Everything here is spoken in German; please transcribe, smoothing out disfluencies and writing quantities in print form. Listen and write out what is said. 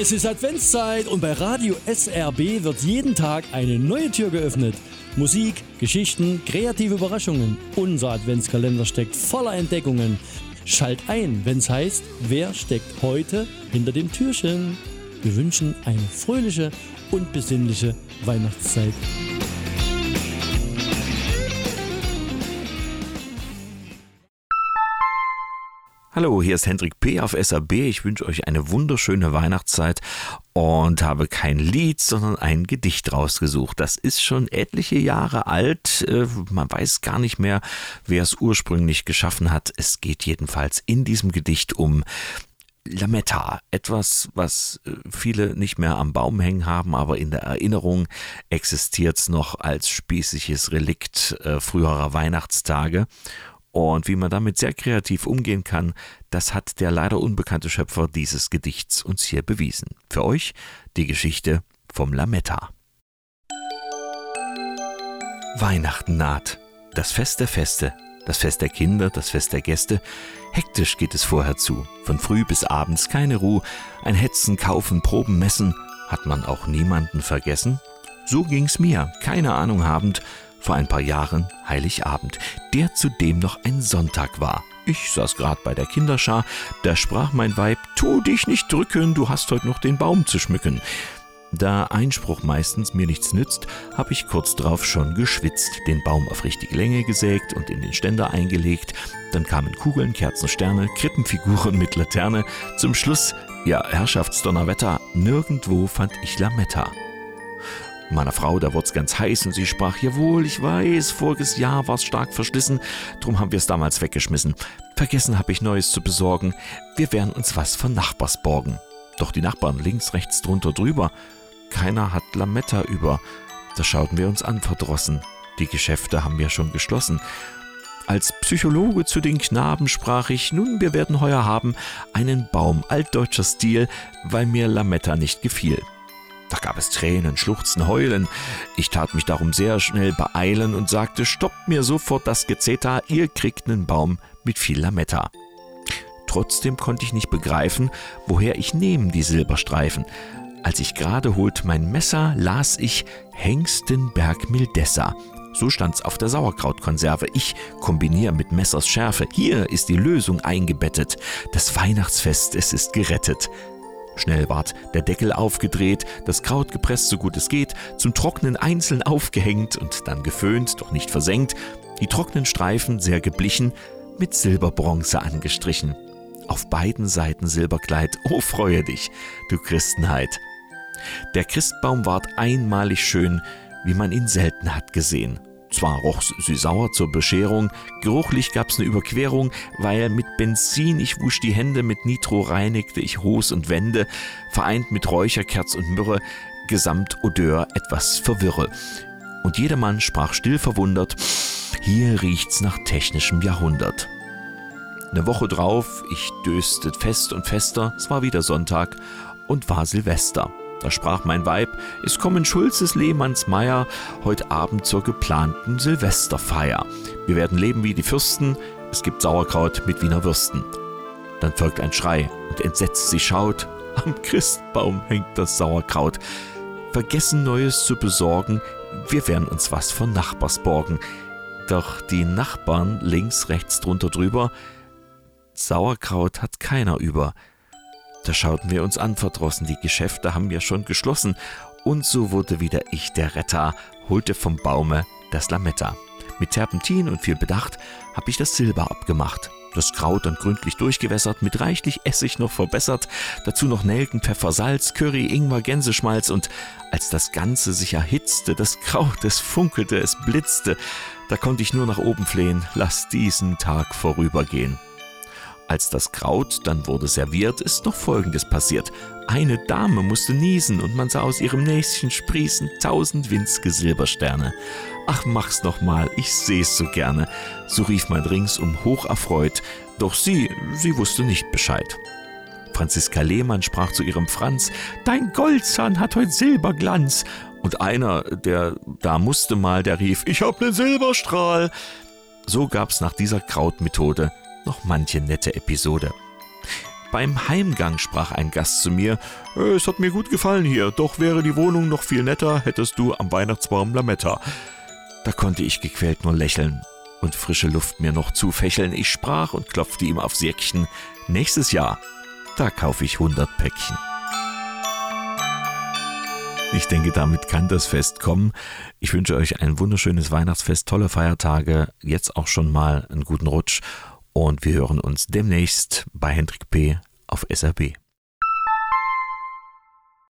Es ist Adventszeit und bei Radio SRB wird jeden Tag eine neue Tür geöffnet. Musik, Geschichten, kreative Überraschungen. Unser Adventskalender steckt voller Entdeckungen. Schalt ein, wenn's heißt, wer steckt heute hinter dem Türchen? Wir wünschen eine fröhliche und besinnliche Weihnachtszeit. Hallo, hier ist Hendrik P. auf SRB. Ich wünsche euch eine wunderschöne Weihnachtszeit und habe kein Lied, sondern ein Gedicht rausgesucht. Das ist schon etliche Jahre alt. Man weiß gar nicht mehr, wer es ursprünglich geschaffen hat. Es geht jedenfalls in diesem Gedicht um Lametta, etwas, was viele nicht mehr am Baum hängen haben, aber in der Erinnerung existiert es noch als spießiges Relikt früherer Weihnachtstage. Und wie man damit sehr kreativ umgehen kann, das hat der leider unbekannte Schöpfer dieses Gedichts uns hier bewiesen. Für euch die Geschichte vom Lametta. Weihnachten naht, das Fest der Feste, das Fest der Kinder, das Fest der Gäste. Hektisch geht es vorher zu, von früh bis abends keine Ruhe, ein Hetzen, Kaufen, Proben, Messen. Hat man auch niemanden vergessen? So ging's mir, keine Ahnung habend, vor ein paar Jahren Heiligabend, der zudem noch ein Sonntag war. Ich saß grad bei der Kinderschar, da sprach mein Weib, tu dich nicht drücken, du hast heute noch den Baum zu schmücken. Da Einspruch meistens mir nichts nützt, hab ich kurz drauf schon geschwitzt, den Baum auf richtige Länge gesägt und in den Ständer eingelegt. Dann kamen Kugeln, Kerzen, Sterne, Krippenfiguren mit Laterne. Zum Schluss, ja, Herrschaftsdonnerwetter, nirgendwo fand ich Lametta. Meiner Frau, da wurd's ganz heiß und sie sprach, jawohl, ich weiß, voriges Jahr war's stark verschlissen, drum haben wir's damals weggeschmissen. Vergessen hab ich Neues zu besorgen, wir werden uns was von Nachbars borgen. Doch die Nachbarn links, rechts, drunter, drüber, keiner hat Lametta über. Da schauten wir uns an, verdrossen, die Geschäfte haben wir schon geschlossen. Als Psychologe zu den Knaben sprach ich, nun, wir werden heuer haben einen Baum altdeutscher Stil, weil mir Lametta nicht gefiel. Da gab es Tränen, Schluchzen, Heulen. Ich tat mich darum sehr schnell beeilen und sagte, stoppt mir sofort das Gezeter, ihr kriegt einen Baum mit viel Lametta. Trotzdem konnte ich nicht begreifen, woher ich nehmen die Silberstreifen. Als ich gerade holt mein Messer, las ich Hengstenberg Mildessa. So stand's auf der Sauerkrautkonserve. Ich kombiniere mit Messers Schärfe. Hier ist die Lösung eingebettet. Das Weihnachtsfest, es ist gerettet. Schnell ward der Deckel aufgedreht, das Kraut gepresst, so gut es geht, zum Trocknen einzeln aufgehängt und dann geföhnt, doch nicht versenkt, die trockenen Streifen, sehr geblichen, mit Silberbronze angestrichen. Auf beiden Seiten Silberkleid, oh freue dich, du Christenheit. Der Christbaum ward einmalig schön, wie man ihn selten hat gesehen. Zwar roch's süß-sauer zur Bescherung, geruchlich gab's ne Überquerung, weil mit Benzin ich wusch die Hände, mit Nitro reinigte ich Hos und Wände, vereint mit Räucherkerz und Myrrhe, gesamt Odeur etwas verwirre. Und jedermann sprach still verwundert, hier riecht's nach technischem Jahrhundert. Ne Woche drauf, ich döste fest und fester, es war wieder Sonntag und war Silvester. Da sprach mein Weib, es kommen Schulzes, Lehmanns, Meier, heut Abend zur geplanten Silvesterfeier. Wir werden leben wie die Fürsten, es gibt Sauerkraut mit Wiener Würsten. Dann folgt ein Schrei und entsetzt sie schaut, am Christbaum hängt das Sauerkraut. Vergessen Neues zu besorgen, wir werden uns was von Nachbars borgen. Doch die Nachbarn links, rechts, drunter, drüber, Sauerkraut hat keiner über. Da schauten wir uns an, verdrossen, die Geschäfte haben wir schon geschlossen. Und so wurde wieder ich der Retter, holte vom Baume das Lametta. Mit Terpentin und viel Bedacht hab ich das Silber abgemacht. Das Kraut dann gründlich durchgewässert, mit reichlich Essig noch verbessert, dazu noch Nelken, Pfeffer, Salz, Curry, Ingwer, Gänseschmalz und als das Ganze sich erhitzte, das Kraut, es funkelte, es blitzte, da konnte ich nur nach oben flehen, lass diesen Tag vorübergehen. Als das Kraut dann wurde serviert, ist noch Folgendes passiert. Eine Dame musste niesen und man sah aus ihrem Näschen sprießen 1000 winzige Silbersterne. Ach, mach's noch mal, ich seh's so gerne. So rief man ringsum hoch erfreut, doch sie wusste nicht Bescheid. Franziska Lehmann sprach zu ihrem Franz, dein Goldzahn hat heut Silberglanz. Und einer, der da musste mal, der rief, ich hab nen Silberstrahl. So gab's nach dieser Krautmethode noch manche nette Episode. Beim Heimgang sprach ein Gast zu mir: Es hat mir gut gefallen hier, doch wäre die Wohnung noch viel netter, hättest du am Weihnachtsbaum Lametta. Da konnte ich gequält nur lächeln und frische Luft mir noch zufächeln. Ich sprach und klopfte ihm aufs Jäckchen: Nächstes Jahr, da kaufe ich 100 Päckchen. Ich denke, damit kann das Fest kommen. Ich wünsche euch ein wunderschönes Weihnachtsfest, tolle Feiertage, jetzt auch schon mal einen guten Rutsch und wir hören uns demnächst bei Hendrik P. auf SRB.